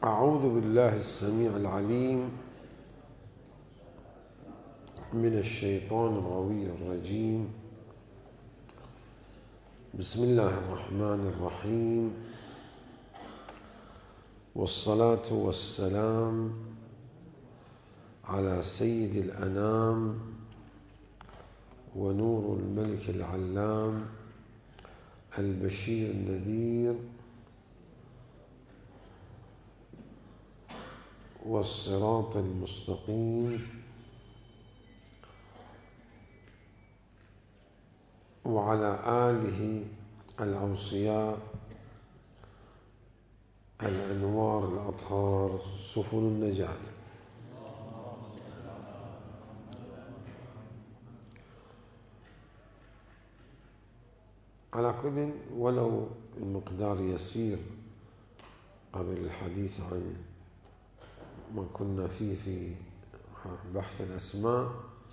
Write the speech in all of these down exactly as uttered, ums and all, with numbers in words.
أعوذ بالله السميع العليم من الشيطان الغوي الرجيم. بسم الله الرحمن الرحيم، والصلاة والسلام على سيد الأنام ونور الملك العلام البشير النذير والصراط المستقيم، وعلى آله الأوصياء الأنوار الأطهار سفن النجاة. على كل، ولو المقدار يسير قبل الحديث عن ما كنا فيه في بحث الأسماء،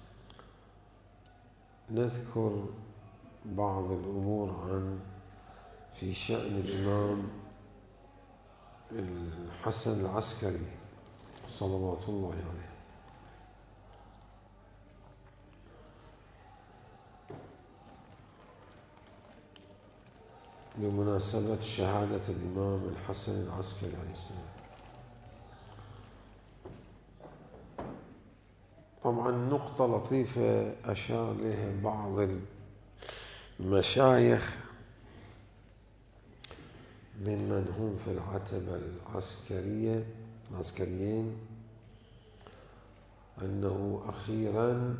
نذكر بعض الأمور عن في شأن الإمام الحسن العسكري صلوات الله عليه. بمناسبة شهادة الإمام الحسن العسكري عليه السلام. طبعا نقطة لطيفة أشار إليها بعض المشايخ ممن هم في العتبة العسكرية العسكريين، أنه أخيرا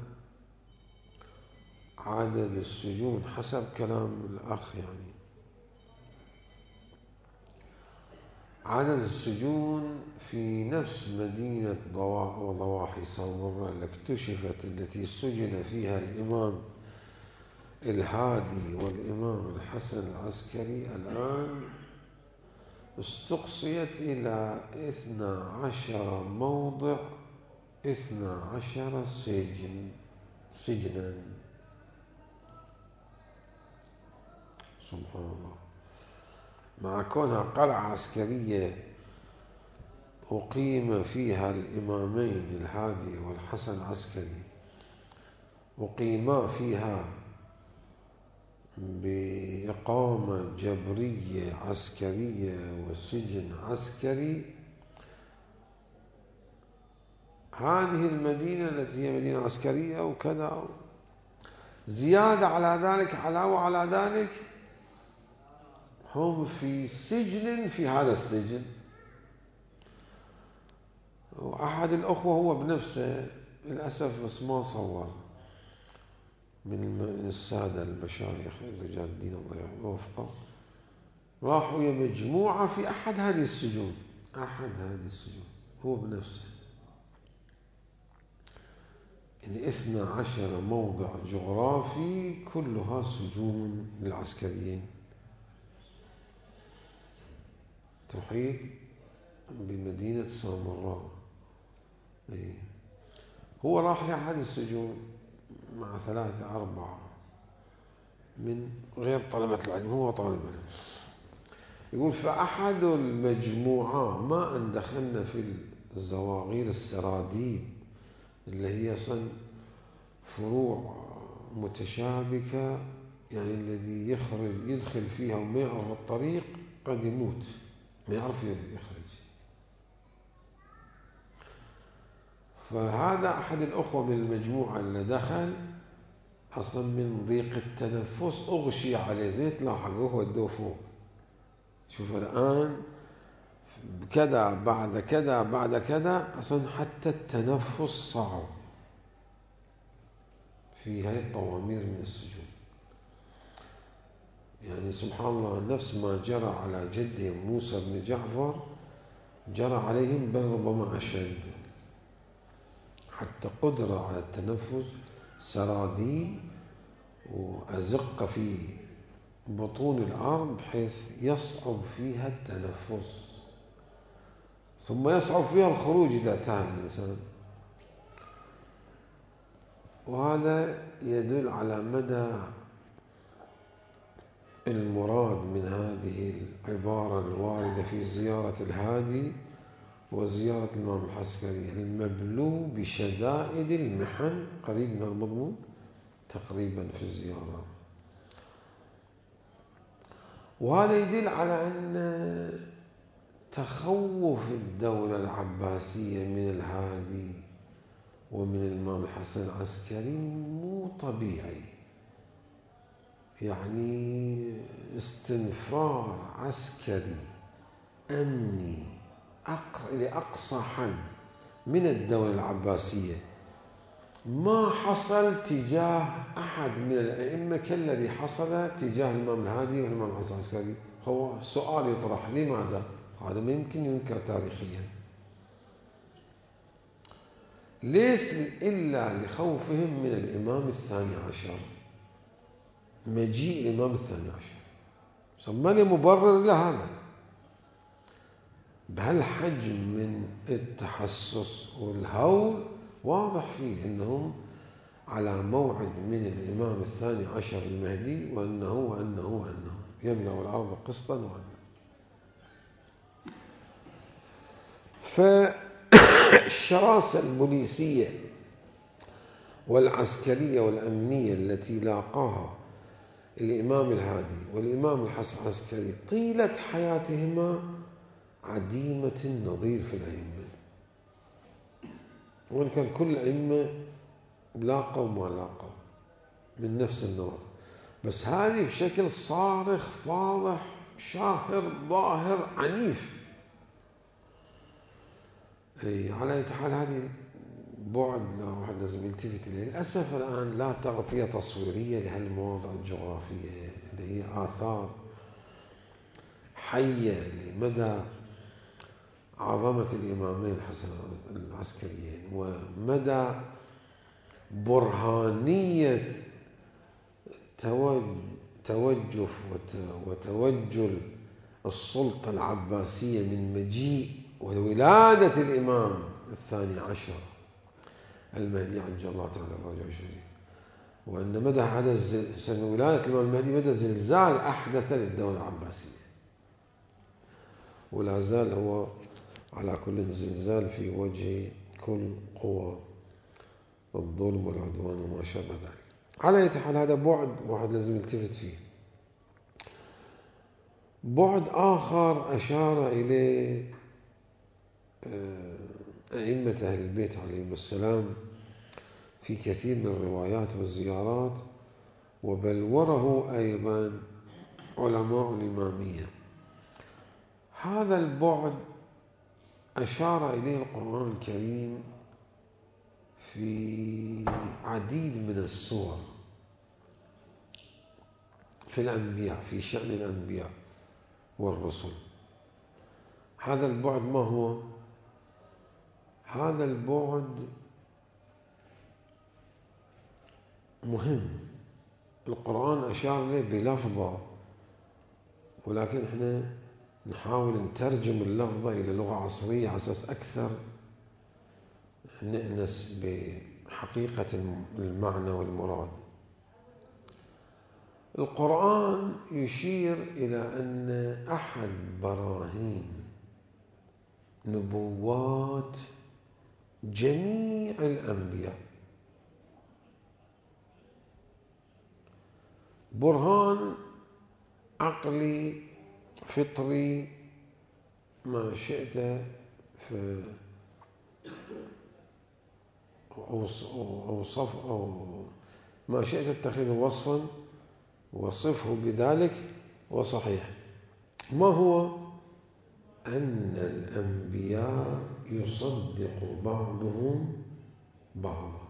عدد السجون حسب كلام الأخ يعني عدد السجون في نفس مدينة وضواحي سامراء اللي اكتشفت التي سجن فيها الإمام الهادي والإمام الحسن العسكري الآن استقصيت إلى اثنا عشر موضع، اثنا عشر سجن سجنا سبحان الله. مع كونها قلعة عسكرية أقيم فيها الإمامين الهادي والحسن العسكري، أقيما فيها بإقامة جبرية عسكرية وسجن عسكري. هذه المدينة التي هي مدينة عسكرية وكذا، زيادة على ذلك، علاوة على ذلك، هم في سجن في هذا السجن. وأحد الأخوة هو بنفسه للأسف بس ما صور، من السادة المشايخ الرجال الدين الله يوفقه، راح ويا مجموعة في أحد هذه السجون أحد هذه السجون هو بنفسه، يعني اثنا عشر موضع جغرافي كلها سجون للعسكريين تحيط بمدينة سامراء. هو راح لأحد السجون مع ثلاثة أربعة من غير طلبة العلم، هو طالب علم. يقول فأحد المجموعة ما أن دخلنا في الزواغير السراديب اللي هي صن فروع متشابكة، يعني الذي يخرج يدخل فيها وما يعرف الطريق قد يموت، ما يعرف يخرج. فهذا أحد الأخوة من المجموعة اللي دخل أصلا من ضيق التنفس أغشي عليه زي تلاحقوه ودوه فوق. شوف الآن كذا بعد كذا بعد كذا، أصلا حتى التنفس صعب في هذه الطوامير من السجون. يعني سبحان الله، نفس ما جرى على جدهم موسى بن جعفر جرى عليهم، بل ربما أشد، حتى قدرة على التنفس، سراديب وأزقة في بطون الأرض بحيث يصعب فيها التنفس، ثم يصعب فيها الخروج إذا تاه الإنسان. وهذا يدل على مدى المراد من هذه العبارة الواردة في زيارة الهادي وزيارة الإمام العسكري المبلو بشدائد المحن قريب من المضمون تقريبا في الزيارة. وهذا يدل على أن تخوف الدولة العباسية من الهادي ومن الإمام الحسن العسكري مو طبيعي، يعني استنفار عسكري أمني لأقصى حد من الدولة العباسية ما حصل تجاه أحد من الأئمة كالذي حصل تجاه الإمام الهادي والإمام الحسن العسكري. هو سؤال يطرح: لماذا؟ هذا ما يمكن ينكر تاريخيا. ليس إلا لخوفهم من الإمام الثاني عشر، مجيء الإمام الثاني عشر. سماني مبرر لهذا بهالحجم من التحسس والهول، واضح فيه أنهم على موعد من الإمام الثاني عشر المهدي، وأنه وأنه وأنه يملأ الأرض قسطا وعدلا. فالشراسة البوليسية والعسكرية والأمنية التي لاقاها الإمام الهادي والإمام الحسن العسكري طيلة حياتهما عديمة النظير في الأئمة، وإن كان كل الأئمة لاقوا وما لاقوا من نفس النوع، بس هذه بشكل صارخ فاضح شاهر ظاهر عنيف. أي على أي حال هذه بعد لا واحد لازم يلتفت إليه. للأسف الآن لا تغطية تصويرية لهالمواضع الجغرافية اللي هي آثار حية لمدى عظمة الإمامين الحسن العسكريين ومدى برهانية توجف وتوجل السلطة العباسية من مجيء وولادة الإمام الثاني عشر المهدي عجل الله تعالى فرجه الشريف، وأن مدى حدث ولادة الإمام المهدي مدى زلزال أحدث للدولة العباسية، ولا زال هو على كل زلزال في وجه كل قوى الظلم والعدوان وما شابه ذلك. على أي حال هذا بعد واحد لازم يلتفت فيه. بعد آخر أشار إليه أئمة أهل البيت عليهم السلام في كثير من الروايات والزيارات، وبلوره أيضا علماء الإمامية. هذا البعد أشار إليه القرآن الكريم في عديد من السور في الأنبياء، في شأن الأنبياء والرسل. هذا البعد ما هو؟ هذا البعد مهم، القرآن أشار إليه بلفظة، ولكن إحنا نحاول نترجم اللفظة إلى لغة عصرية على أساس أكثر نأنس بحقيقة المعنى والمراد. القرآن يشير إلى أن أحد براهين نبوات جميع الأنبياء برهان عقلي فطري ما شئت في أوصف أو ما شئت تتخذه وصفا وصفه بذلك وصحيح. ما هو؟ أن الأنبياء يصدق بعضهم بعضا.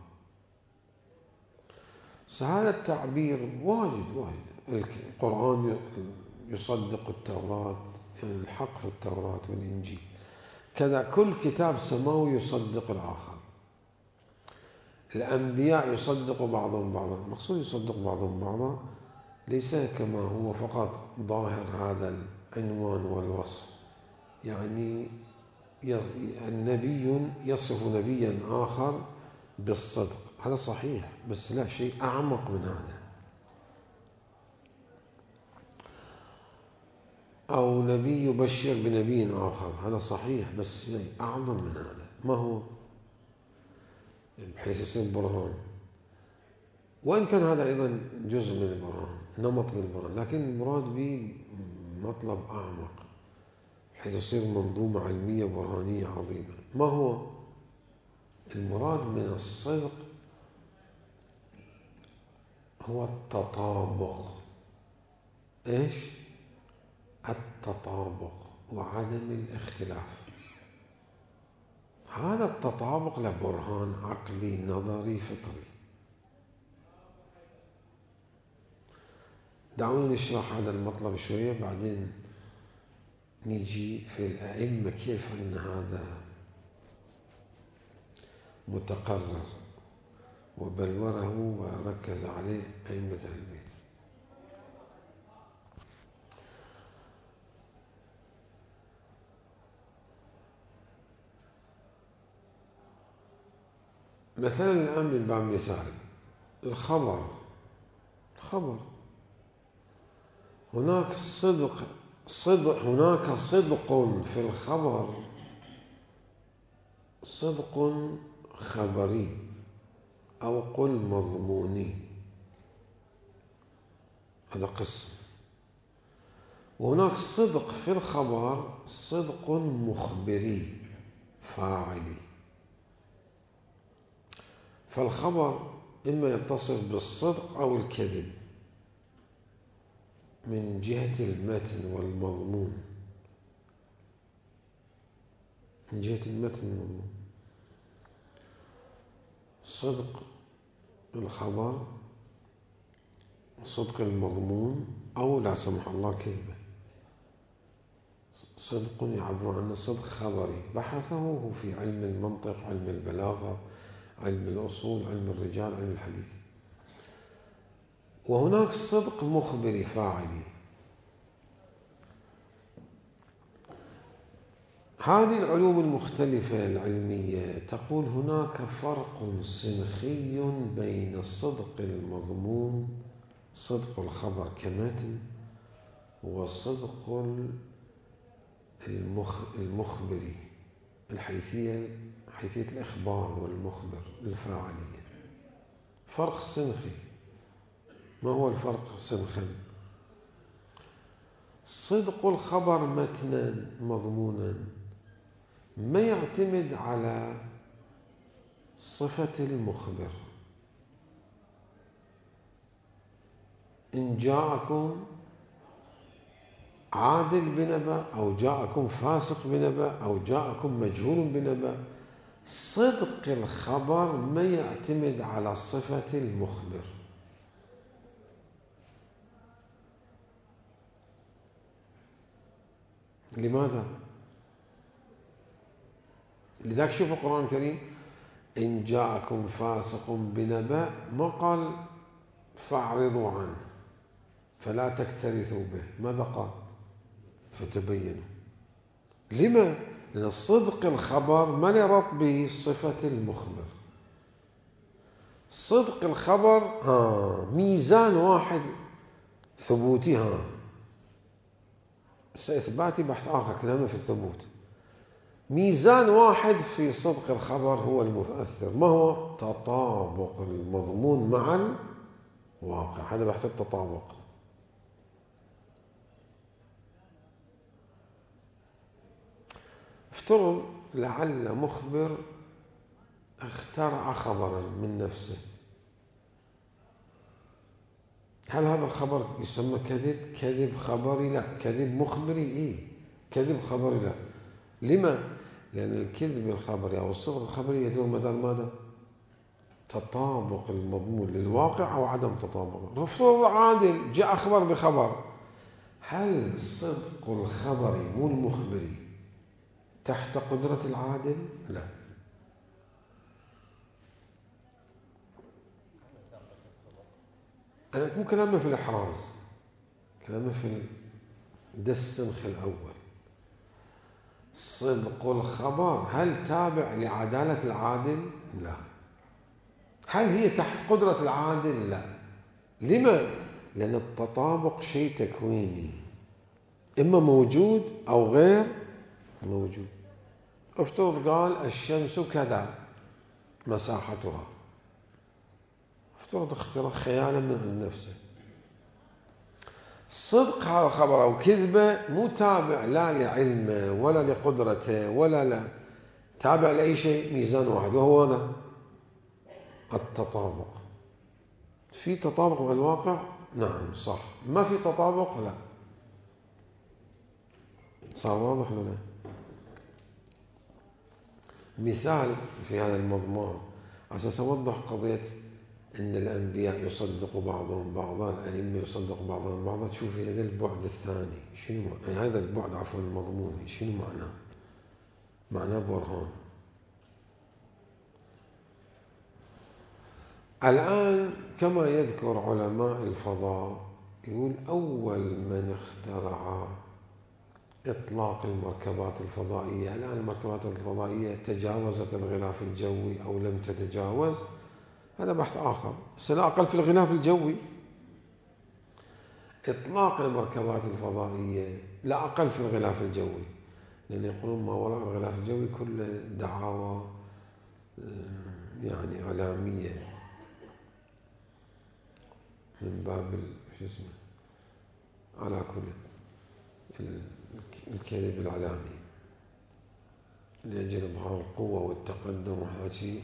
هذا التعبير واجد واجد. القرآن يصدق التوراة، يعني الحق في التوراة والإنجيل، كذا كل كتاب سماوي يصدق الآخر. الأنبياء يصدق بعضهم بعضا. المقصود يصدق بعضهم بعضا ليس كما هو فقط ظاهر هذا العنوان والوصف، يعني النبي يصف نبيا آخر بالصدق، هذا صحيح، بس لا شيء أعمق من هذا. أو نبي يبشر بنبي آخر، هذا صحيح، بس شيء أعظم من هذا. ما هو؟ بحيث يصير برهان، وإن كان هذا أيضا جزء من البرهان، نمط من البرهان، لكن المراد به مطلب أعمق بحيث يصير منظومة علمية برهانية عظيمة. ما هو المراد من الصدق؟ هو التطابق. إيش؟ التطابق وعدم الاختلاف. هذا التطابق له برهان عقلي نظري فطري. دعونا نشرح هذا المطلب شوية، بعدين نيجي في الأئمة كيف أن هذا متقرر وبلوره وركز عليه أئمة البيت. مثلا الآن من باب مثال الخبر الخبر هناك صدق صدق هناك صدق في الخبر، صدق خبري أو قل مضموني، هذا قسم. وهناك صدق في الخبر صدق مخبري فاعلي. فالخبر إما يتصف بالصدق أو الكذب من جهة المتن والمضمون، من جهة المتن والمضمون. صدق الخبر، صدق المضمون، أو لا سمح الله كذبه. صدق يعبر عنه صدق خبري بحثه في علم المنطق، علم البلاغة، علم الأصول، علم الرجال، علم الحديث. وهناك صدق مخبري فاعلي. هذه العلوم المختلفة العلمية تقول هناك فرق سنخي بين الصدق المضمون، صدق الخبر كمتن، وصدق المخبري الحيثية، حيثية الإخبار والمخبر الفاعلية. فرق سنخي. ما هو الفرق سنخا؟ صدق الخبر متنا مضمونا ما يعتمد على صفة المخبر. إن جاءكم عادل بنبأ، أو جاءكم فاسق بنبأ، أو جاءكم مجهول بنبأ، صدق الخبر ما يعتمد على صفة المخبر. لماذا؟ لذلك شوف القرآن الكريم، إن جاءكم فاسق بنبأ ما قال فاعرضوا عنه فلا تكترثوا به، ماذا قال؟ فتبينوا. لما؟ لأن صدق الخبر ما يربط به صفة المخبر. صدق الخبر ها ميزان واحد ثبوتي، ها سإثباتي بحث آخر، كلامه في الثبوت. ميزان واحد في صدق الخبر هو المؤثر، ما هو؟ تطابق المضمون مع الواقع. هذا بحث التطابق. افترض لعل مخبر اخترع خبرا من نفسه، هل هذا الخبر يسمى كذب؟ كذب خبري؟ لا. كذب مخبري؟ إيه. كذب خبري؟ لا. لما؟ لأن الكذب الخبري أو الصدق الخبري يدور مدار ماذا؟ تطابق المضمون للواقع أو عدم تطابقه. افترض عادل جاء أخبر بخبر، هل صدق الخبري مو المخبري تحت قدرة العادل؟ لا. أنا مو كلامه في الإحراز، كلامه في الدسنخ الأول. صدق الخبر هل تابع لعدالة العادل؟ لا. هل هي تحت قدرة العادل؟ لا. لما؟ لأن التطابق شيء تكويني. إما موجود أو غير موجود. افترض قال الشمس كذا مساحتها، افترض اختراق خيالا من عند نفسه. صدق هذا الخبر أو كذبة مو تابع لا لعلمه ولا لقدرته ولا لا، تابع لأي شيء ميزان واحد، وهو هذا التطابق. في تطابق مع الواقع؟ نعم صح. ما في تطابق؟ لا. صار واضح ولا لا؟ مثال في هذا المضمون عشان أوضح قضية أن الأنبياء يصدق بعضهم بعضا، الأئمة يصدق بعضهم بعضا. تشوف هذا البعد الثاني شنو يعني، هذا البعد عفوا المضمون شنو معناه؟ معناه برهان. الآن كما يذكر علماء الفضاء، يقول أول من اخترع إطلاق المركبات الفضائية، الآن المركبات الفضائية تجاوزت الغلاف الجوي أو لم تتجاوز، هذا بحث آخر، بس لا أقل في الغلاف الجوي. إطلاق المركبات الفضائية لا أقل في الغلاف الجوي، لأن يقولون ما وراء الغلاف الجوي كله دعاوى يعني إعلامية من باب شو اسمه على كل الكذب الإعلامي لأجل إظهار القوة والتقدم وحكي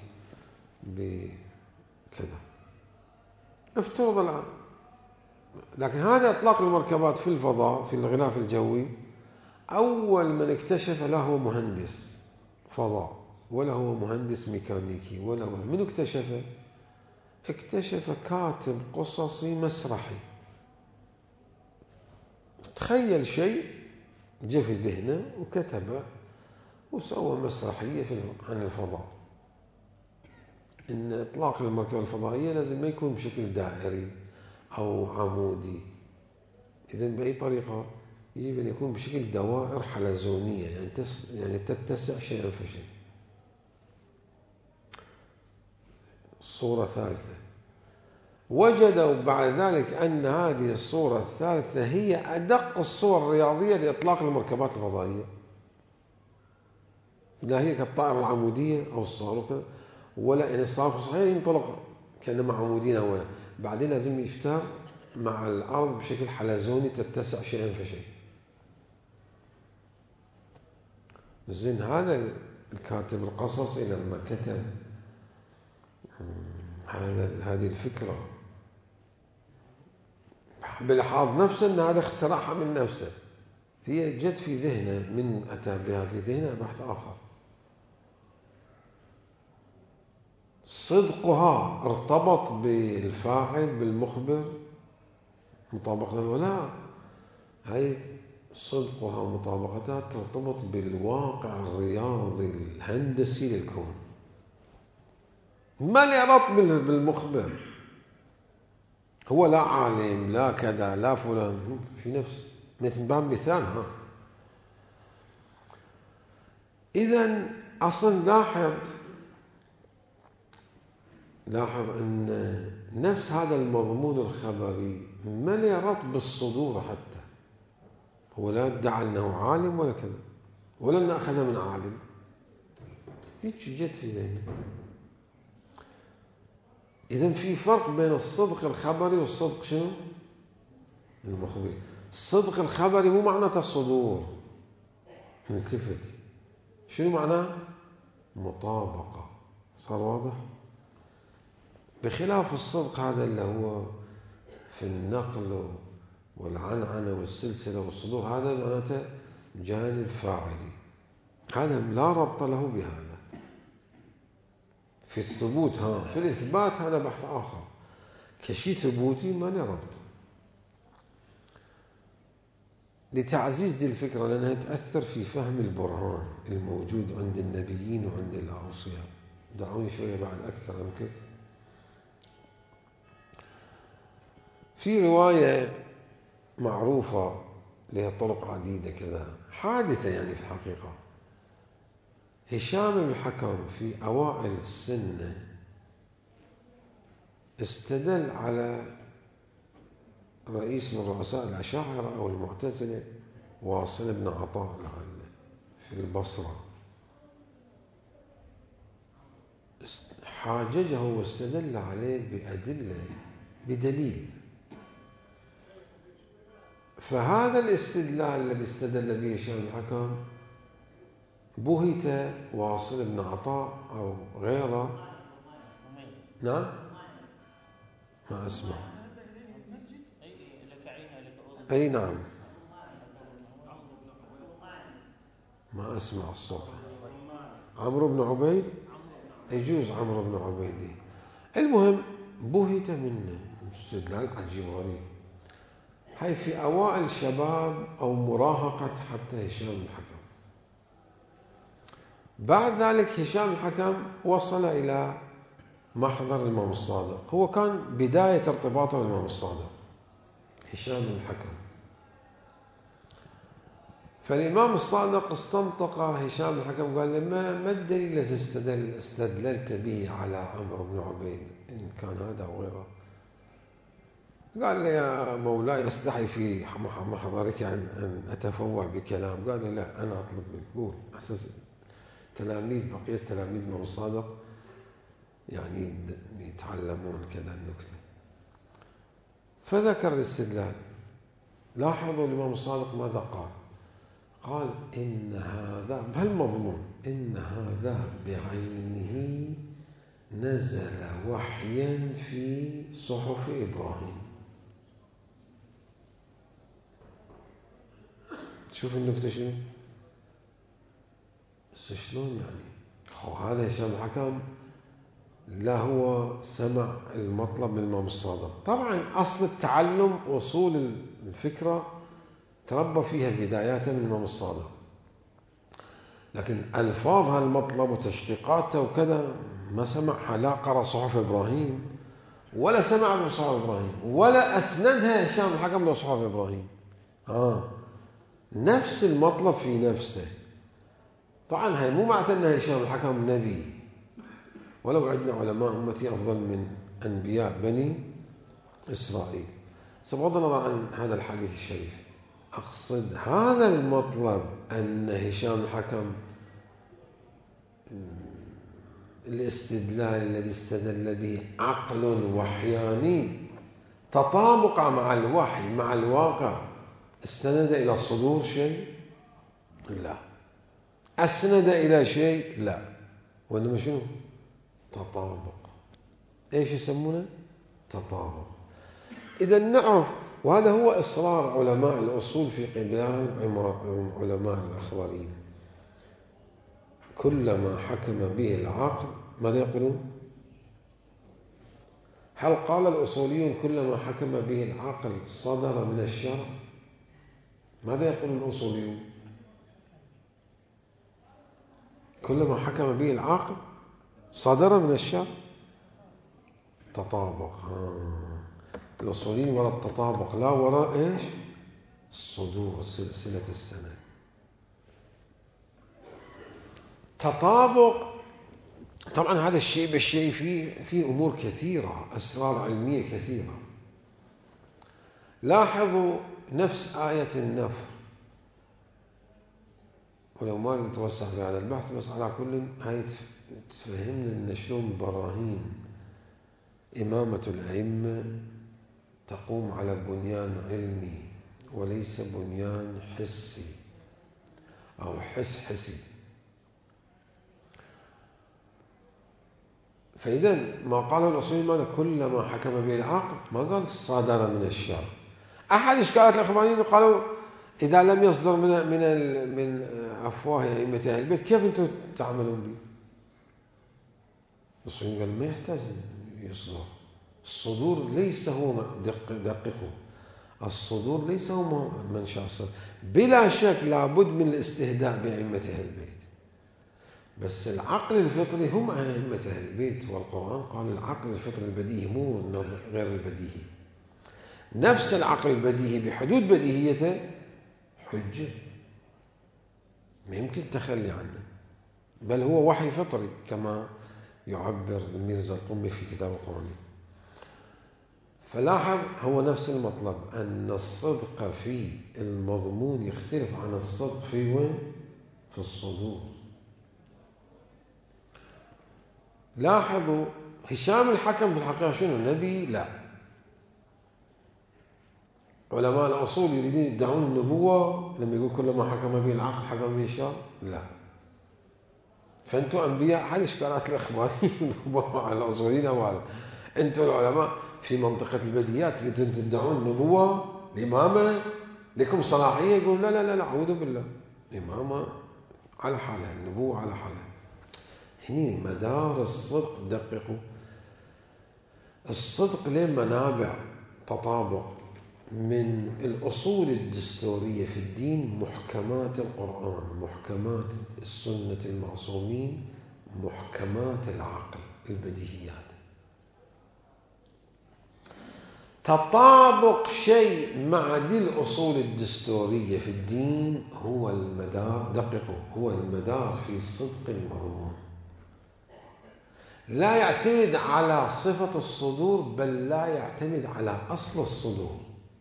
بكذا. افترض الآن، لكن هذا إطلاق المركبات في الفضاء في الغلاف الجوي، أول من اكتشف له هو مهندس فضاء ولا هو مهندس ميكانيكي ولا هو من اكتشفه؟ اكتشف كاتب قصصي مسرحي، تخيل شيء جاء في ذهنه وكتبه وسوى مسرحية في عن الفضاء. إن إطلاق المركبة الفضائية لازم ما يكون بشكل دائري أو عمودي، إذن بأي طريقة يجب أن يكون بشكل دوائر حلزونية، يعني, تس يعني تتسع شيئا فشيء. صورة ثالثة، وجدوا بعد ذلك أن هذه الصورة الثالثة هي أدق الصور الرياضية لإطلاق المركبات الفضائية، لا هي كالطائرة العمودية أو الصاروخ ولا إن الصاروخ صحيح ينطلق كأنما عمودين أولا، بعدين لازم يفتر مع الأرض بشكل حلزوني تتسع شيئا فشيء. زين هذا الكاتب القصصي لما كتب هذا هذه الفكرة بلحاظ نفسه أن هذا اخترعها من نفسه، هي جت في ذهنه، من أتى بها في ذهنه بحث آخر. صدقها ارتبط بالفاعل بالمخبر مطابقة ولا هي صدقها مطابقتها ترتبط بالواقع الرياضي الهندسي للكون، ما له ربط بالمخبر. هو لا عالم لا كذا لا فلان، في نفس مثل باب مثال. ها إذن أصلا لاحظ لاحظ أن نفس هذا المضمون الخبري ما له ربط بالصدور، حتى هو لا ادعى أنه عالم ولا كذا ولا أنه أخذ من عالم، هيك جت في ذهنه. إذن في فرق بين الصدق الخبري والصدق شنو؟ المخبري. الصدق الخبري مو معناته الصدور، نلتفت شنو معناه؟ مطابقة. صار واضح؟ بخلاف الصدق هذا اللي هو في النقل والعنعنة والسلسلة والصدور، هذا معناته جانب فاعلي، هذا لا ربط له بهذا. في الثبوت ها، في الإثبات هذا بحث آخر، كشي ثبوتي ما له ربط. لتعزيز دي الفكرة لأنها تأثر في فهم البرهان الموجود عند النبيين وعند الأوصياء. دعوني شوية بعد أكثر أمكث. في رواية معروفة لها طرق عديدة كذا، حادثة يعني في الحقيقة. هشام بن الحكم في أوائل السنة استدل على رئيس من رؤساء الأشاعرة أو المعتزلة واصل بن عطاء في البصرة حاججه واستدل عليه بأدلة بدليل، فهذا الاستدلال الذي استدل به هشام الحكم بهت واصل بن عطاء أو غيره. نعم ما أسمع. أي نعم ما أسمع الصوت. عمرو بن عبيد، يجوز عمرو بن عبيد. المهم بهت منه استدلال عجيب غريب، هاي في أوائل شباب أو مراهقة حتى هشام الحكم. بعد ذلك هشام الحكم وصل إلى محضر الإمام الصادق، هو كان بداية ارتباطه بالإمام الصادق هشام الحكم. فالإمام الصادق استنطق هشام الحكم قال له ما ما الدليل الذي استدل استدللت به على عمرو بن عبيد إن كان هذا أو غيره؟ قال له يا مولاي أستحي في محضرك أن أن أتفوه بكلام. قال له لا أنا أطلب منك قول. أساس تلاميذ بقية تلاميذ الإمام الصادق يعني يتعلمون كذا النكتة. فذكر الاستدلال. لاحظوا الإمام الصادق ماذا قال؟ قال إن هذا بهالمضمون إن هذا بعينه نزل وحيا في صحف إبراهيم. شوف النكتة شنو؟ شلون يعني؟ خو هذا هشام الحكم لا هو سمع المطلب من الإمام الصادق. طبعا أصل التعلم وصول الفكرة تربى فيها بدايات من الإمام الصادق، لكن ألفاظ هالمطلب وتشقيقاته وكذا ما سمعها، لا قرأ صحف إبراهيم ولا سمع من صحف إبراهيم ولا أسندها هشام الحكم لصحف إبراهيم. آه نفس المطلب في نفسه. طبعا هاي مو معناته أن هشام الحكم نبي، ولو عندنا علماء أمتي أفضل من أنبياء بني إسرائيل. بغض النظر عن هذا الحديث الشريف، أقصد هذا المطلب أن هشام الحكم الاستدلال الذي استدل به عقل وحياني تطابق مع الوحي مع الواقع. استند إلى الصدور شيء؟ لا. أسند إلى شيء؟ لا. وإنما شنو؟ تطابق. إيش يسمونه؟ تطابق. إذا نعرف، وهذا هو إصرار علماء الأصول في قبلان علماء الأخباريين، كلما حكم به العقل ماذا يقولون؟ هل قال الأصوليون كلما حكم به العقل صدر من الشرع؟ ماذا يقول الأصوليون؟ كلما حكم به العقل صدر من الشرع. تطابق. آه. الأصوليين وراء التطابق، لا وراء إيش؟ الصدور، سلسلة السند. تطابق. طبعا هذا الشيء بالشيء فيه فيه أمور كثيرة، أسرار علمية كثيرة. لاحظوا نفس آية النفر، ولو ما أريد أتوسع في هذا البحث، بس على كل هاي تفهمنا أن شلون براهين إمامة الأئمة تقوم على بنيان علمي وليس بنيان حسي أو حس حسي. فإذا ما قاله الأصوليين ماذا؟ كلما حكم به العقل، ما قال صادر من الشرع. أحد إشكالات الأخباريين قالوا إذا لم يصدر من من من أفواه أئمة أهل البيت كيف أنتم تعملون به؟ الأصوليين قال ما يحتاج يصدر. الصدور ليس هو دق دققه الصدور ليس هو منشأ الصدور. بلا شك لابد من الاستهداء بأئمة أهل البيت، بس العقل الفطري هم أئمة أهل البيت، والقرآن قال العقل الفطري البديهي مو غير البديهي. نفس العقل البديهي بحدود بديهيته حجة، ما يمكن تخلي عنه، بل هو وحي فطري كما يعبر الميرزا القمي في كتاب القوانين. فلاحظ هو نفس المطلب، أن الصدق في المضمون يختلف عن الصدق في وين؟ في الصدور. لاحظوا هشام الحكم في الحقيقة شنو؟ نبي؟ لا. علماء الأصول يريدون يدعون النبوة لما يقول كل ما حكم به العقل حكم به الشرع؟ لا. فأنتم أنبياء، هذه إشكالات الإخوانيين على الأصوليين أو هذا. أنتم العلماء في منطقة البديهيات تريدون تدعون النبوة، الإمامة، لكم صلاحية. يقول لا لا لا لا أعوذ بالله، الإمامة على حالها، النبوة على حالها. هني مدار الصدق دققوا. الصدق له منابع تطابق من الأصول الدستورية في الدين، محكمات القرآن، محكمات السنة المعصومين، محكمات العقل، البديهيات. تطابق شيء مع دي الأصول الدستورية في الدين هو المدار، دققوا، هو المدار في صدق المضمون. لا يعتمد على صفة الصدور، بل لا يعتمد على أصل الصدور.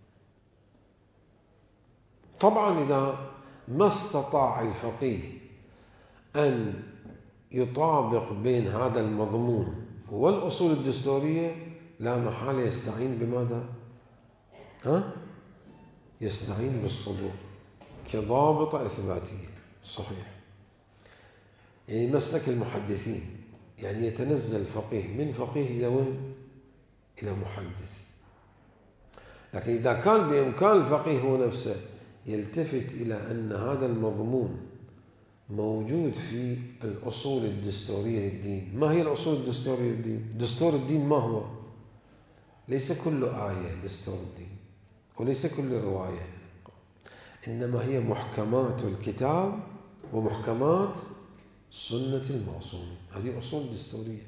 طبعا إذا ما استطاع الفقيه أن يطابق بين هذا المضمون والأصول الدستورية، لا محالة يستعين بماذا؟ ها؟ يستعين بالصدور كضابطة إثباتية. صحيح. يعني مسلك المحدثين، يعني يتنزل فقيه من فقيه إلى وين؟ إلى محدث. لكن إذا كان بإمكان الفقيه هو نفسه يلتفت إلى أن هذا المضمون موجود في الأصول الدستورية للدين. ما هي الأصول الدستورية للدين؟ دستور الدين ما هو؟ ليس كل آية دستور الدين، وليس كل رواية، إنما هي محكمات الكتاب ومحكمات سنة المعصوم. هذه أصول دستورية.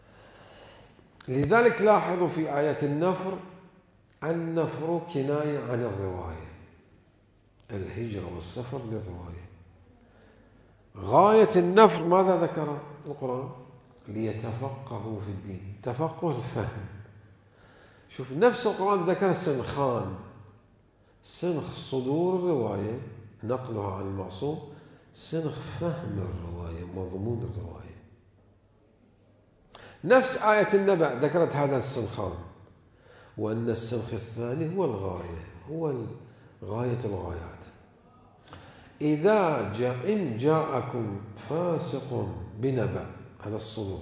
لذلك لاحظوا في آية النفر، النفر كناية عن الرواية، الهجرة والسفر للرواية. غاية النفر ماذا ذكر القرآن؟ ليتفقهوا في الدين، تفقه الفهم. شوف نفس القرآن ذكر سنخان، سنخ صدور الرواية نقلها عن المعصوم، سنخ فهم الرواية مضمون الرواية. نفس آية النبأ ذكرت هذا السنخان، وأن السنخ الثاني هو الغاية، هو غاية الغايات. إذا جاء إن جاءكم فاسق بنبأ، هذا الصدور.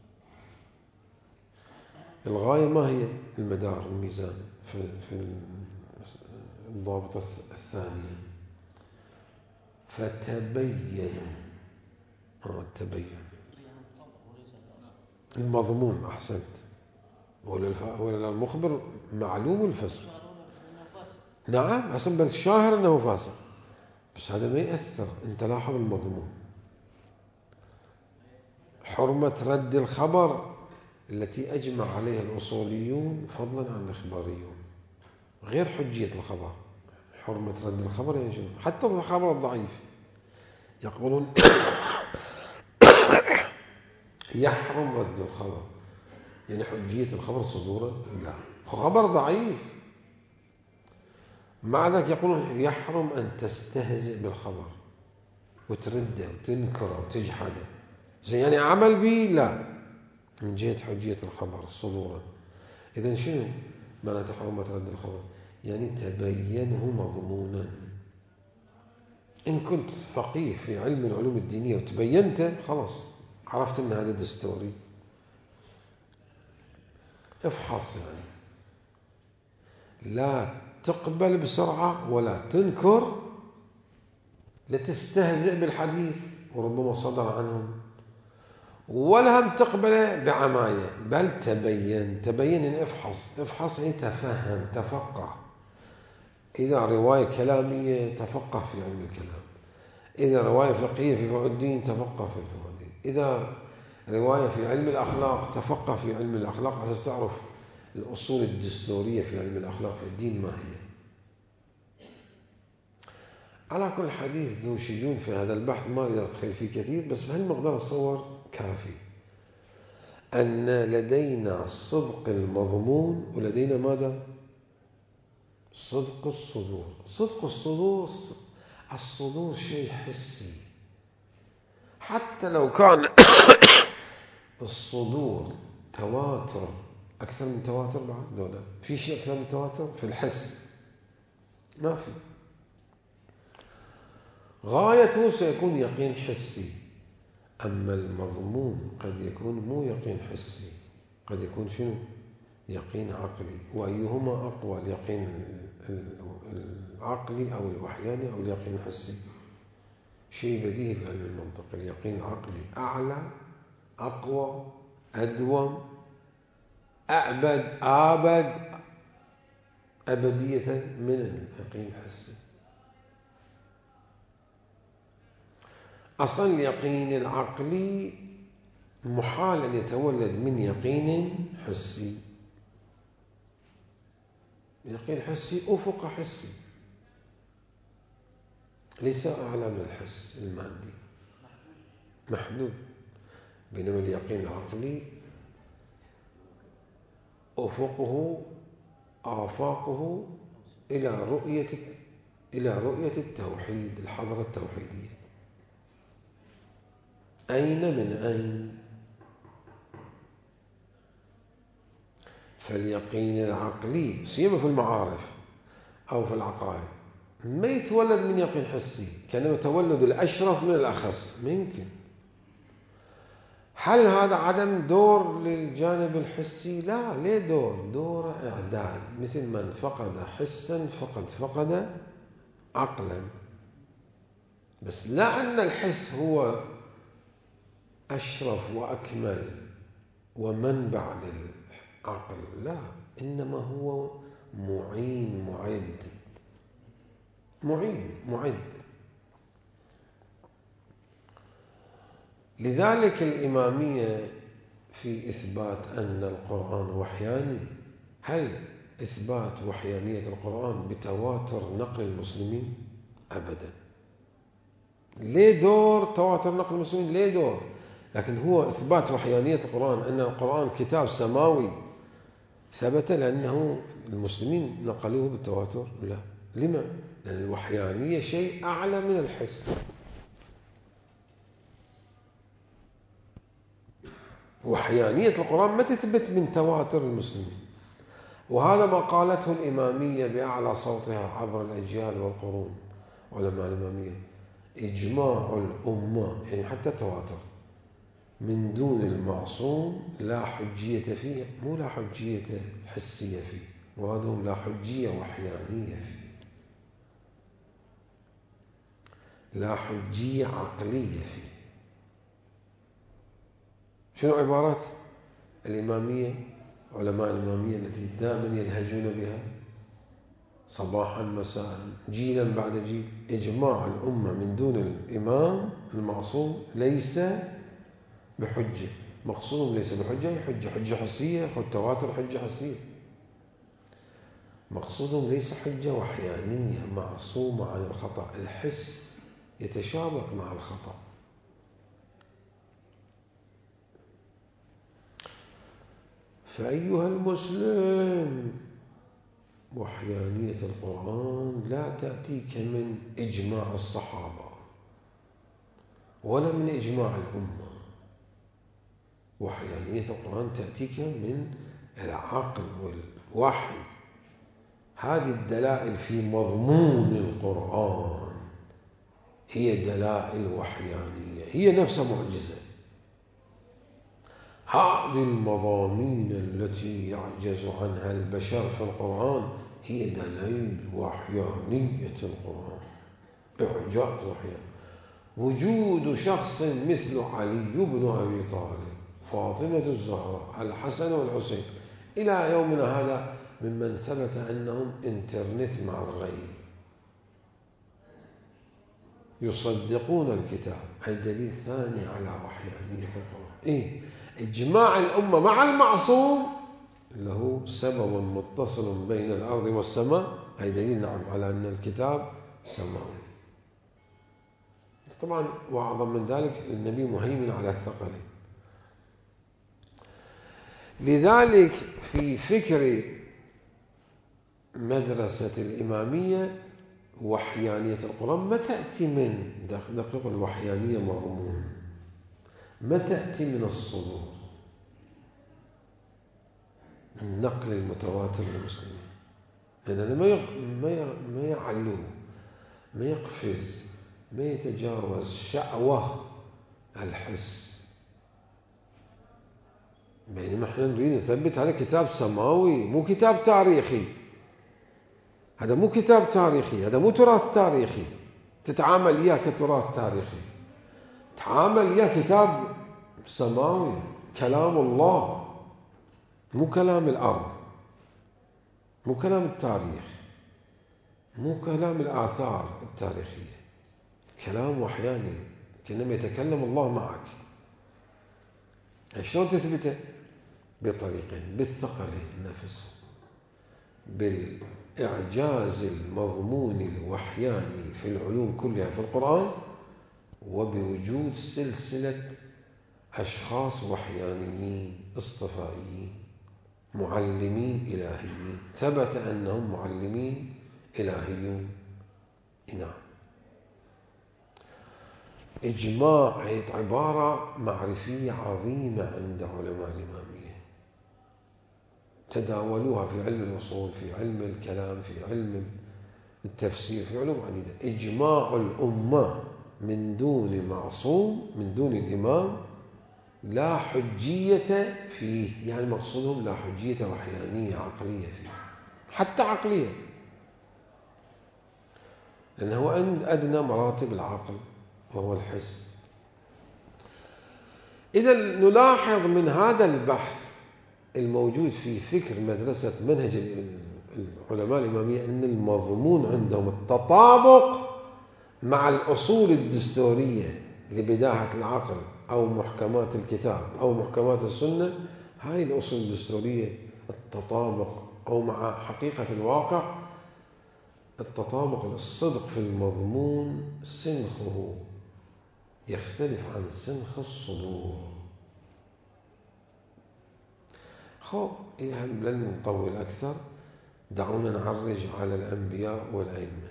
الغاية ما هي؟ المدار، الميزان في في الضابطة الثانية. فتبينوا، آه التبين المضمون. أحسنت. ولا المخبر معلوم الفسق. نعم أصلا بس الشاهر أنه فاسق، بس هذا ما يأثر. أنت لاحظ المضمون. حرمة رد الخبر التي أجمع عليها الأصوليون فضلا عن الإخباريون، غير حجية الخبر. حرمة رد الخبر يعني شنو؟ حتى الخبر الضعيف يقولون يحرم رد الخبر، يعني حجية الخبر صدورا؟ لا، خبر ضعيف. مع ذلك يقولون يحرم أن تستهزئ بالخبر وترده وتنكره وتجحده، زي يعني عمل به، لا، من جهة حجية الخبر صدورا. إذن شنو معنى حرمة رد الخبر؟ يعني تبينه مضمونا. إن كنت فقيه في علم العلوم الدينية وتبينته، خلاص عرفت أن هذا دستوري. افحص، يعني لا تقبل بسرعة ولا تنكر، لتستهزئ بالحديث وربما صدر عنهم، ولا هم تقبله بعماية، بل تبين. تبين يعني افحص. افحص يعني تفهم، تفقه. إذا رواية كلامية تفقه في علم الكلام، إذا رواية فقهية في فقه الدين تفقه في فقه الدين، إذا رواية في علم الأخلاق تفقه في علم الأخلاق، عشان تعرف الأصول الدستورية في علم الأخلاق في الدين ما هي. على كل حديث ذو شجون في هذا البحث، ما أقدر أدخل فيه كثير، بس بهالمقدار الصور كافي. أن لدينا صدق المضمون ولدينا ماذا؟ صدق الصدور. صدق الصدور، الصدور شيء حسي، حتى لو كان الصدور تواتر أكثر من تواتر، بعد دولة في شيء أكثر من تواتر في الحس ما في. غايته سيكون يقين حسي، أما المضمون قد يكون مو يقين حسي، قد يكون شنو؟ يقين عقلي. وأيهما أقوى، اليقين العقلي أو الوحياني أو اليقين الحسي؟ شيء بديهي في علم المنطق، اليقين العقلي أعلى، أقوى، أدوم، أعبد آبد أبدية من اليقين الحسي. أصلا اليقين العقلي محال أن يتولد من يقين حسي. اليقين الحسي أفق حسي، ليس أعلى من الحس المادي، محدود. بينما اليقين العقلي أفقه آفاقه إلى رؤية إلى رؤية التوحيد، الحضرة التوحيدية. أين من أين؟ فاليقين العقلي سيما في المعارف أو في العقائد ما يتولد من يقين حسي، كان يتولد الأشرف من الأخس. ممكن. هل هذا عدم دور للجانب الحسي؟ لا، ليه دور؟ دور إعداد، مثل من فقد حسا فقد فقد عقلا. بس لا أن الحس هو أشرف وأكمل ومنبع للعقل، لا، إنما هو معين معد معين معد. لذلك الإمامية في إثبات أن القرآن وحياني، هل إثبات وحيانية القرآن بتواتر نقل المسلمين؟ أبدا. ليه دور تواتر نقل المسلمين؟ ليه دور؟ لكن هو إثبات وحيانية القرآن، أن القرآن كتاب سماوي، ثبت لأنه المسلمين نقلوه بالتواتر؟ لا. لما؟ لأن الوحيانية شيء أعلى من الحس. وحيانية القرآن ما تثبت من تواتر المسلمين. وهذا ما قالته الإمامية بأعلى صوتها عبر الأجيال والقرون. علماء الإمامية إجماع الأمة، يعني حتى التواتر، من دون المعصوم لا حجية فيه، مو لا حجية حسية فيه، مرادهم لا حجية وحيانية فيه، لا حجية عقلية فيه. شنو عبارات الإمامية؟ علماء الإمامية التي دائما يلهجون بها صباحا مساء جيلا بعد جيل، إجماع الأمة من دون الإمام المعصوم ليس بحجة. مقصودهم ليس بحجة، هي حجة حجة حسية، والتواتر حجة حسية. مقصودهم ليس حجة وحيانية معصومة عن الخطأ. الحس يتشابك مع الخطأ. فأيها المسلم، وحيانية القرآن لا تأتيك من إجماع الصحابة ولا من إجماع الأمة. وحيانية القرآن تأتيك من العقل والوحي. هذه الدلائل في مضمون القرآن هي دلائل وحيانية، هي نفسها معجزة. هذه المضامين التي يعجز عنها البشر في القرآن هي دلائل وحيانية القرآن، إعجاز وحيانية. وجود شخص مثل علي بن أبي طالب، فاطمة الزهراء، الحسن والحسين، إلى يومنا هذا ممن ثبت أنهم إنترنت مع الغيب، يصدقون الكتاب، أي دليل ثاني على وحيانية القرآن. إيه؟ إجماع الأمة مع المعصوم له سبب متصل بين الأرض والسماء، أي دليل نعم على أن الكتاب سماوي. طبعا وأعظم من ذلك النبي مهيمن على الثقلين. لذلك في فكر مدرسة الإمامية وحيانية القرآن ما تأتي من دقيق الوحيانية مضمون، ما تأتي من الصدور، النقل المتواتر للمسلمين، لأنه ما ما يعلو، ما يقفز، ما يتجاوز شعوة الحس. بينما احنا نريد نثبت هذا كتاب سماوي مو كتاب تاريخي، هذا مو كتاب تاريخي، هذا مو تراث تاريخي تتعامل إياه كتراث تاريخي، تعامل إياه كتاب سماوي، كلام الله، مو كلام الأرض، مو كلام التاريخ، مو كلام الآثار التاريخية، كلام وحياني كأنما يتكلم الله معك. شلون تثبته؟ بطريقين: بالثقل النفس، بالإعجاز المضمون الوحياني في العلوم كلها في القرآن، وبوجود سلسلة أشخاص وحيانيين اصطفائيين معلمين إلهيين، ثبت أنهم معلمين إلهيون. نعم، إجماع عبارة معرفية عظيمة عند علماء الإمامية، تداولوها في علم الأصول، في علم الكلام، في علم التفسير، في علوم عديدة. إجماع الأمة من دون معصوم، من دون الإمام، لا حجية فيه، يعني مقصودهم لا حجية وحيانية عقلية فيه، حتى عقلية، لأنه عند أدنى مراتب العقل وهو الحس. إذا نلاحظ من هذا البحث الموجود في فكر مدرسة منهج العلماء الإمامية أن المضمون عندهم التطابق مع الأصول الدستورية لبداهة العقل أو محكمات الكتاب أو محكمات السنة. هاي الأصول الدستورية التطابق، أو مع حقيقة الواقع التطابق، الصدق في المضمون سنخه يختلف عن سنخ الصدور. خب لن نطول أكثر، دعونا نعرج على الأنبياء والأئمة.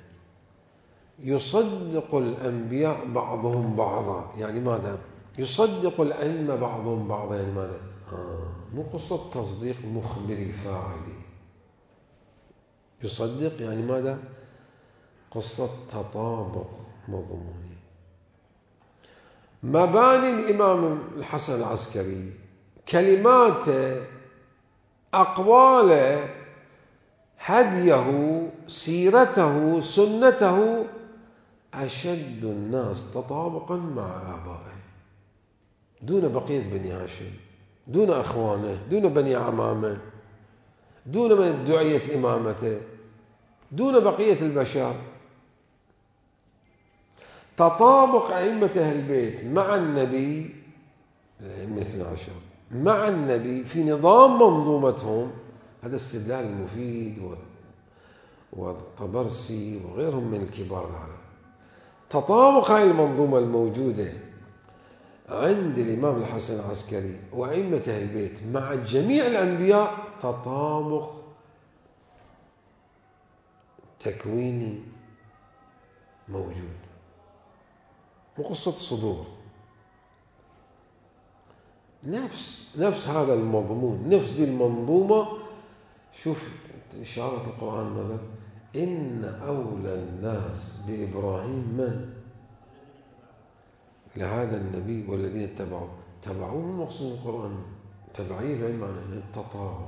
يصدق الأنبياء بعضهم بعضا، يعني ماذا؟ يصدق الأئمة بعضهم بعضا، يعني ماذا؟ آه. مو قصة تصديق مخبري فاعلي، يصدق يعني ماذا؟ قصة تطابق مضموني. مباني الإمام الحسن العسكري، كلماته، أقواله، هديه، سيرته، سنته، أشد الناس تطابقا مع آبائه، دون بقية بني هاشم، دون أخوانه، دون بني عمامه، دون من دعية إمامته، دون بقية البشر. تطابق أئمة أهل البيت مع النبي، الأئمة الاثنى عشر مع النبي في نظام منظومتهم، هذا استدلال مفيد والطبرسي وغيرهم من الكبار العلماء. تطابق هذه المنظومة الموجودة عند الإمام الحسن العسكري وأئمة أهل البيت مع جميع الأنبياء تطابق تكويني موجود، مو قصة صدور. نفس نفس هذا المضمون، نفس دي المنظومة. شوف إشارة القرآن ماذا؟ إن أولى الناس بإبراهيم من؟ لهذا النبي والذين اتبعوه، تبعوه المقصود القرآن تبعيه بأي معنى؟ التطابق.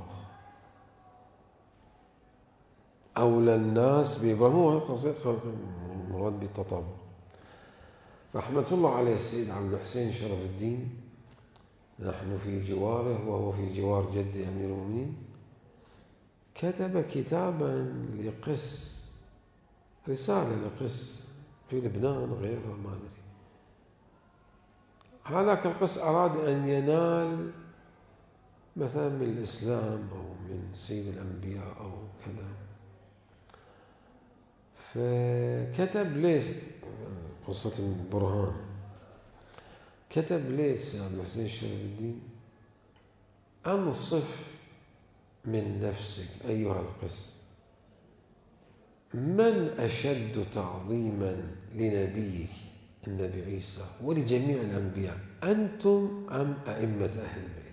أولى الناس بإبراهيم هو مراد بالتطابق. رحمة الله عليه السيد عبد الحسين شرف الدين، نحن في جواره وهو في جوار جدي أمير المؤمنين، كتب كتابا لقس، رسالة لقس في لبنان غيرها ما أدري. هذاك القس أراد أن ينال مثلا من الإسلام أو من سيد الأنبياء أو كذا، فكتب ليس قصة البرهان، كتب ليس عبد الحسين شرف الدين أنصف من نفسك أيها القس، من أشد تعظيما لنبيك النبي عيسى ولجميع الأنبياء، أنتم أم أئمة أهل البيت؟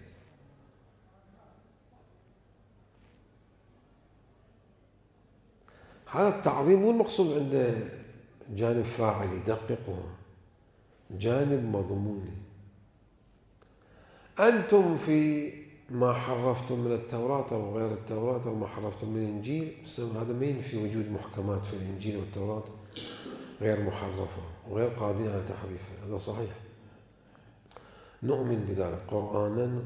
هذا التعظيم مو المقصود عنده جانب فاعلي، دققوا، جانب مضموني. أنتم في ما حرفتم من التوراة أو غير التوراة أو ما حرفتم من الإنجيل، هذا ما ينفي وجود محكمات في الإنجيل والتوراة غير محرفة وغير قادرة على تحريفها، هذا صحيح، نؤمن بذلك قرآنا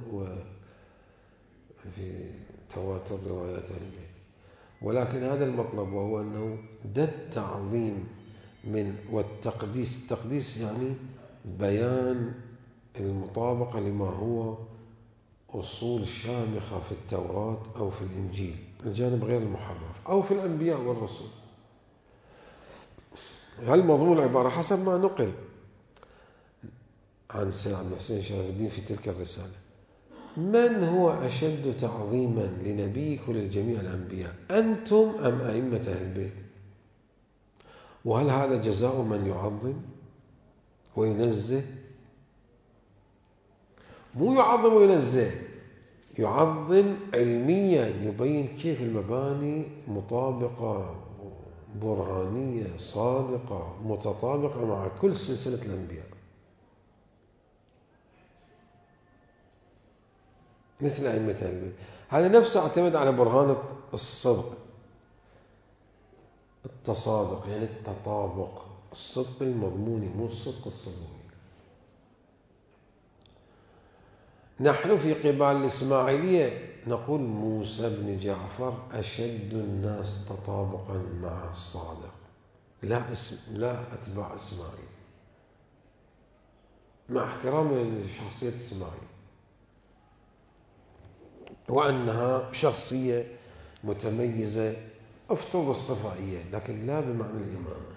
وفي تواتر روايات أهل البيت. ولكن هذا المطلب، وهو أنه ده التعظيم من والتقديس. التقديس يعني بيان المطابقة لما هو أصول شامخة في التوراة أو في الإنجيل، الجانب غير المحرف، أو في الأنبياء والرسل. هل مضمون العبارة حسب ما نقل عن سيد عبد الحسين شرف الدين في تلك الرسالة: من هو أشد تعظيما لنبيك ولجميع الأنبياء، أنتم أم أئمة أهل البيت؟ وهل هذا جزاء من يعظم وينزه؟ مو يعظم وينزه، يعظم علميا، يبين كيف المباني مطابقة برهانية صادقة متطابقة مع كل سلسلة الأنبياء، مثل أئمة أهل البيت. هذا نفسه اعتمد على برهان الصدق، التصادق يعني التطابق، الصدق المضموني مو الصدق الصدوري. نحن في قبال الإسماعيلية نقول موسى بن جعفر أشد الناس تطابقا مع الصادق، لا اسم لا أتباع إسماعيل، مع احترامي لشخصية إسماعيل وأنها شخصية متميزة افترض الصفائية، لكن لا بمعنى الإمامة.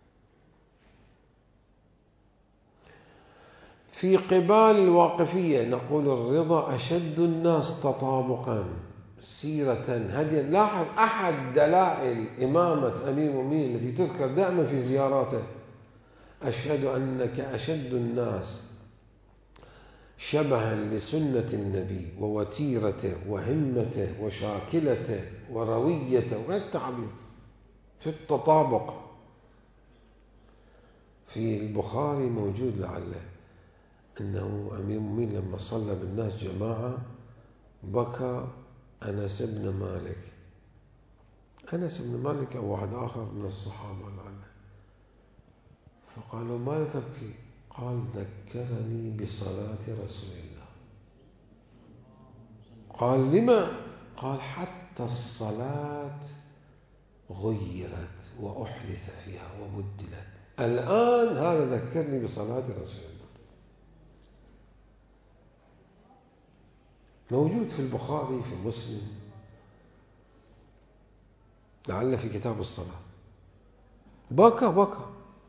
في قبال الواقفية نقول الرضا أشد الناس تطابقا سيرة هديا. لاحظ أحد دلائل إمامة أمير المؤمنين التي تذكر دائما في زياراته: أشهد أنك أشد الناس شبها لسنة النبي ووتيرته وهمته وشاكلته ورويته، وغير التعبير في التطابق. في البخاري موجود لعله أنه أمير المؤمنين لما صلى بالناس جماعة بكى أنس بن مالك، أنس بن مالك أو واحد آخر من الصحابة لعله، فقالوا: ما تبكي؟ قال: ذكرني بصلاة رسول الله. قال: لما؟ قال: حتى الصلاة غيرت وأحدث فيها وبدلت، الآن هذا ذكرني بصلاة رسول الله. موجود في البخاري في مسلم لعل في كتاب الصلاة، بكى بكى.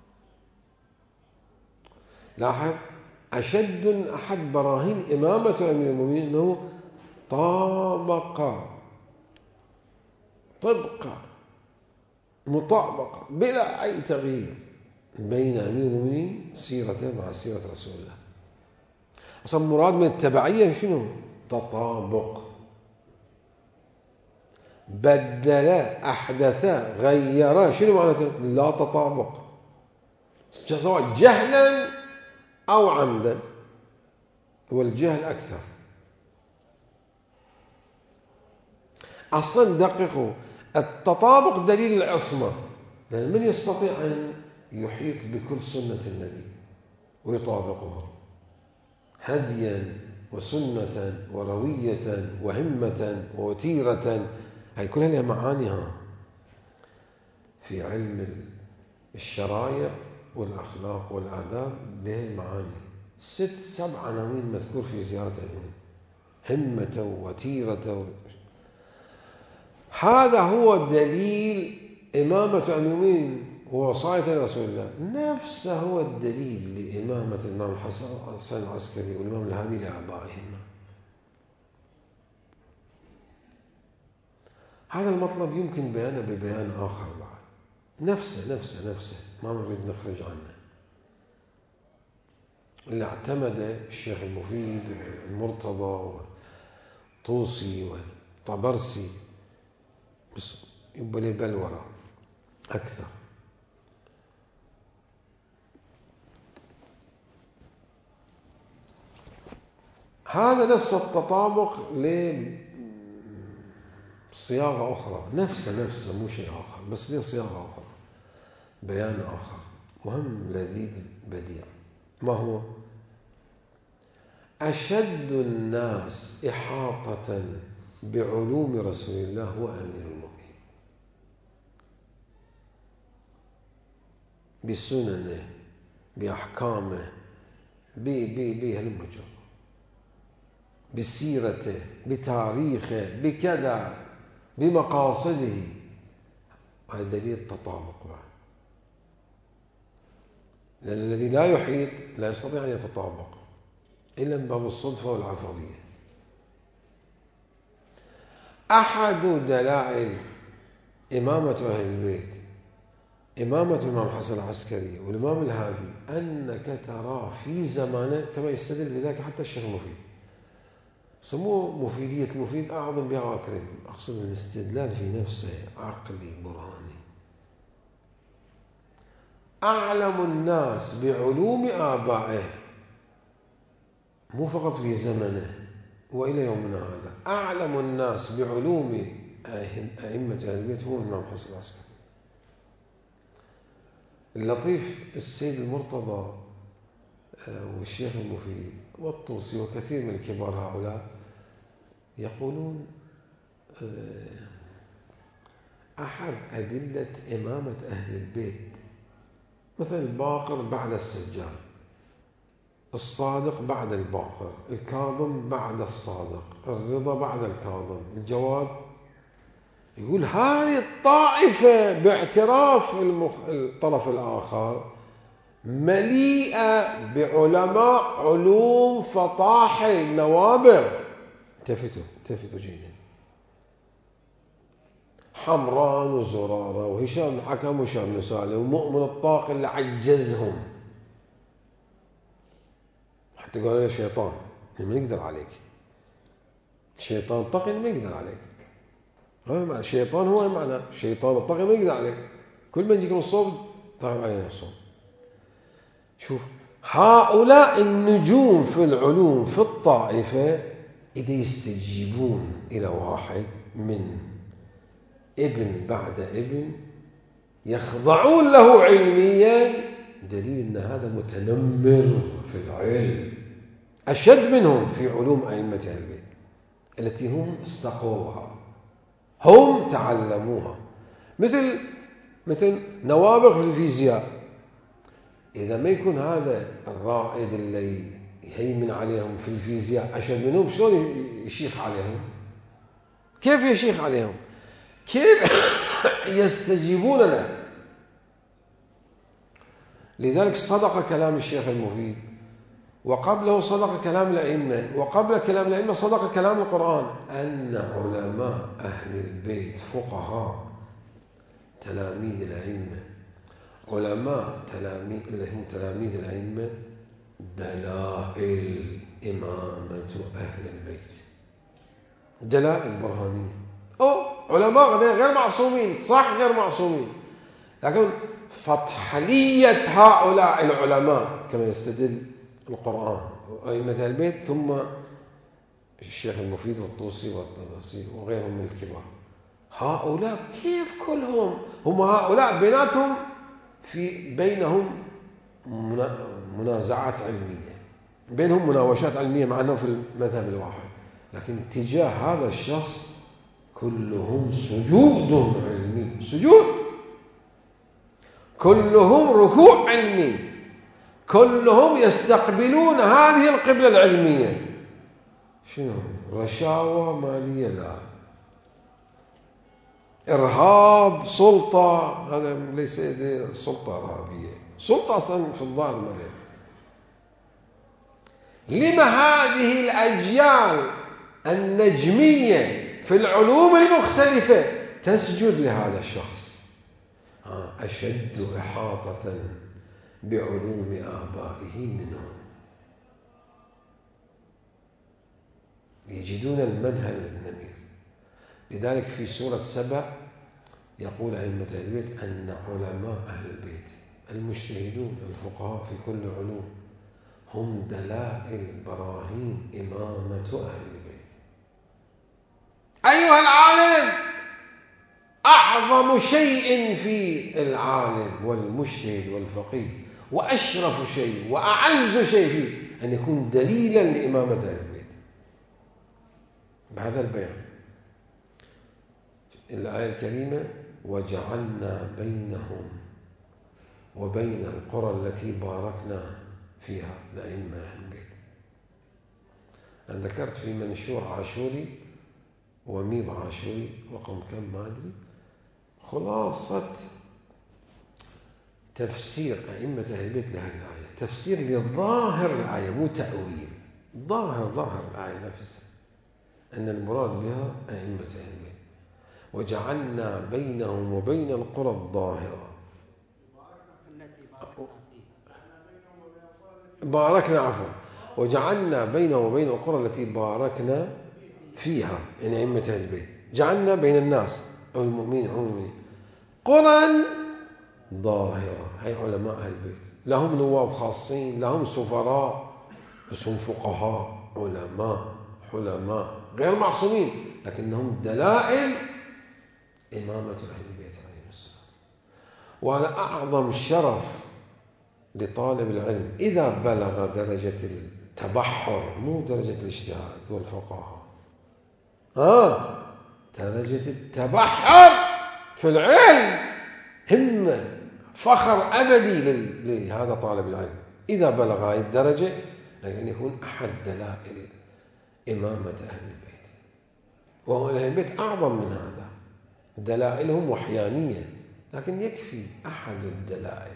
لاحظ أشد أحد براهين إمامة أمير المؤمنين أنه طابق طبقة مطابقة بلا أي تغيير بين أمير المؤمنين سيرته مع سيرة رسول الله. أصلا مراد من التبعية شنو؟ تطابق. بدل أحدث غير، شنو معناته؟ لا تطابق، سواء جهلا أو عمدا، والجهل أكثر. أصلا دققوا، التطابق دليل العصمة، لأن من يستطيع أن يحيط بكل سنة النبي ويطابقها هديا وسنة وروية وهمة ووتيرة، هاي كلها لها معانيها في علم الشرائع والأخلاق والآداب، لها معاني ست سبع عناوين مذكور في زيارة الأمم: همة وتيرة. هذا هو دليل إمامة أمير المؤمنين ووصاية رسول الله، نفسه هو الدليل لإمامة الإمام الحسن العسكري والإمام الهادي لآبائهما. هذا المطلب يمكن بيانه ببيان آخر بعد، نفسه نفسه نفسه ما نريد نخرج عنه، اللي اعتمد الشيخ المفيد والمرتضى والطوسي والطبرسي، بس يبقى لي بلورة أكثر. هذا نفس التطابق لصياغة أخرى، نفسه نفسه مو شيء آخر، بس ليه صياغة أخرى، بيان آخر مهم لذيذ بديع. ما هو؟ أشد الناس إحاطة بعلوم رسول الله هو أمير المؤمنين، بسننه بأحكامه بهالمجرد، بسيرته بتاريخه بكذا بمقاصده. هذا دليل التطابق بعد، لأن الذي لا يحيط لا يستطيع أن يتطابق إلا من باب الصدفة والعفوية. أحد دلائل إمامة أهل البيت، إمامة الإمام حسن العسكري والإمام الهادي، أنك ترى في زمانه كما يستدل بذلك حتى الشيخ المفيد، سموه مفيدية المفيد أعظم بها وأكرم، أقصد الاستدلال في نفسه عقلي برهاني. أعلم الناس بعلوم آبائه، مو فقط في زمنه وإلى يومنا هذا، أعلم الناس بعلوم أئمة أهل البيت هو الإمام حسن العسكري. اللطيف السيد المرتضى والشيخ المفيد والطوسي وكثير من الكبار هؤلاء يقولون أحد أدلة إمامة أهل البيت مثل الباقر بعد السجاد، الصادق بعد الباقر، الكاظم بعد الصادق، الرضا بعد الكاظم، الجواد. يقول هذه الطائفة باعتراف المخ... الطرف الآخر مليئة بعلماء علوم فطاحل نوابغ. التفتوا التفتوا جيدا، حمران وزرارة وهشام الحكم وهشام بن سالم ومؤمن الطاق اللي عجزهم، حتى قالوا له شيطان ما يقدر عليك، شيطان طاقي ما يقدر عليك. الشيطان هو معنى شيطان الطاغي ما يقدر عليك، كل ما يجيك من الصوب طاغي علينا الصوب. شوف هؤلاء النجوم في العلوم في الطائفة إذا يستجيبون إلى واحد من ابن بعد ابن يخضعون له علميا، دليل أن هذا متنمر في العلم أشد منهم في علوم أئمة أهل البيت التي هم استقوها، هم تعلموها، مثل مثل نوابغ في الفيزياء. إذا ما يكون هذا الرائد اللي يهيمن عليهم في الفيزياء أشد منهم، شلون يشيخ عليهم؟ كيف يشيخ عليهم؟ كيف يستجيبون له؟ لذلك صدق كلام الشيخ المفيد، وقبله صدق كلام الأئمة، وقبل كلام الأئمة صدق كلام القرآن، أن علماء أهل البيت فقهاء تلاميذ الأئمة، علماء تلاميذ اللي هم تلاميذ الأئمة دلائل إمامة أهل البيت، دلائل برهانية. أو علماء غير معصومين، صح غير معصومين، لكن فطحلية هؤلاء العلماء كما يستدل القرآن وأئمة أهل البيت ثم الشيخ المفيد والطوسي والطبرسي وغيرهم من الكبار، هؤلاء كيف كلهم هم هؤلاء بيناتهم في بينهم منازعات علمية، بينهم مناوشات علمية مع أنهم في المذهب الواحد، لكن تجاه هذا الشخص كلهم سجود علمي، سجود، كلهم ركوع علمي، كلهم يستقبلون هذه القبلة العلمية. شنو؟ رشاوى مالية لا، إرهاب سلطة، هذا ليس سلطة إرهابية، سلطة أصلا في الظاهر مالية. لما هذه الأجيال النجمية في العلوم المختلفة تسجد لهذا الشخص. أشد إحاطة بعلوم آبائه منهم، يجدون المنهل النمير. لذلك في سورة سبع يقول أئمة أهل البيت أن علماء أهل البيت المجتهدون الفقهاء في كل علوم هم دلائل براهين إمامة أهل البيت. أيها العالم، أعظم شيء في العالم والمجتهد والفقيه وأشرف شيء وأعز شيء فيه أن يكون دليلا لإمامة أهل البيت بهذا البيان. الآية الكريمة وجعلنا بينهم وبين القرى التي باركنا فيها لأئمة أهل البيت. أنا ذكرت في منشور عاشوري وميض عاشوري رقم كم ما أدري خلاصة تفسير أئمة أهل البيت لهذه الآية، تفسير لظاهر الآية مو تأويل، ظاهر ظاهر الآية نفسها أن المراد بها أئمة أهل البيت. وجعلنا بينهم وبين القرى الظاهرة باركنا عفوا وجعلنا بينهم وبين القرى التي باركنا فيها، يعني أئمة أهل البيت جعلنا بين الناس أو المؤمنين أو المؤمنين قرى ظاهرة، هي علماء أهل البيت لهم نواب خاصين، لهم سفراء بس هم فقهاء علماء حلماء غير معصومين، لكنهم دلائل إمامة أهل البيت عليهم السلام. وهذا أعظم شرف لطالب العلم إذا بلغ درجة التبحر، مو درجة الاجتهاد والفقاهة، آه درجة التبحر في العلم، همة فخر أبدي لهذا طالب العلم إذا بلغ هذه الدرجة، لأن يكون أحد دلائل إمامة أهل البيت. وأهل البيت أعظم من هذا، دلائلهم وحيانية، لكن يكفي أحد الدلائل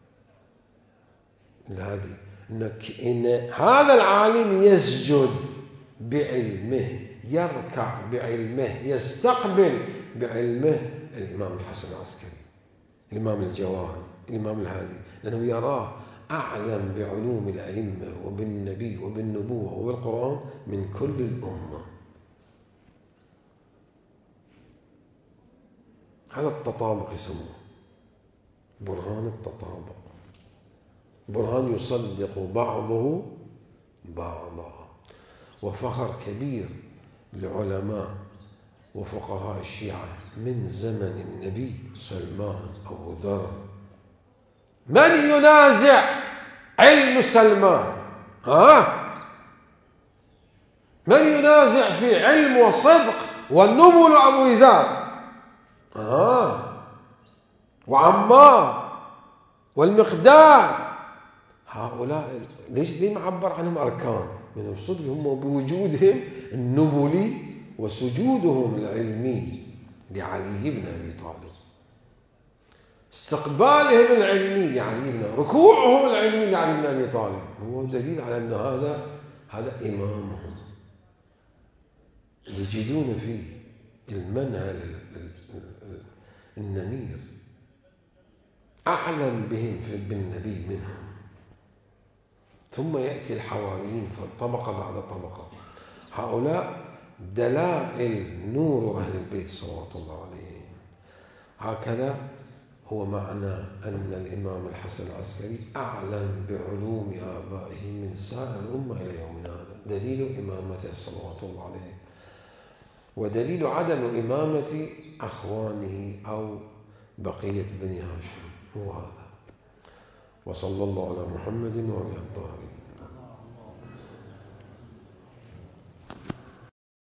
هذه إن هذا العالم يسجد بعلمه، يركع بعلمه، يستقبل بعلمه الإمام الحسن العسكري، الإمام الجواد، الإمام الهادي، لأنه يراه أعلم بعلوم الأئمة وبالنبي وبالنبوة وبالقرآن من كل الأمة. هذا التطابق يسموه برهان التطابق، برهان يصدق بعضه بعضا. وفخر كبير لعلماء وفقهاء الشيعة من زمن النبي سلمان أبو ذر. من ينازع علم سلمان؟ ها؟ من ينازع في علم وصدق والنبل أبو ذر؟ ها؟ وعمار والمقداد، هؤلاء ليش ليه معبر عنهم أركان من الصدق؟ هم بوجودهم النبلي وسجودهم العلمي لعلي بن أبي طالب، استقبالهم العلمي لعلي بن، ركوعهم العلمي لعلي بن أبي طالب، هو دليل على أن هذا هذا إمامهم، يجدون فيه المنهل النمير، أعلم بهم بالنبي منهم. ثم يأتي الحواريين طبقة بعد طبقة، هؤلاء دلائل نور أهل البيت صلوات الله عليهم. هكذا هو معنى أن الإمام الحسن العسكري أعلم بعلوم آبائه من سائر الأمة إلى يومنا هذا، دليل إمامته صلوات الله عليه، ودليل عدم إمامة أخوانه أو بقية بني هاشم هو هذا. وصلى الله على محمد وعلى الطاهرين.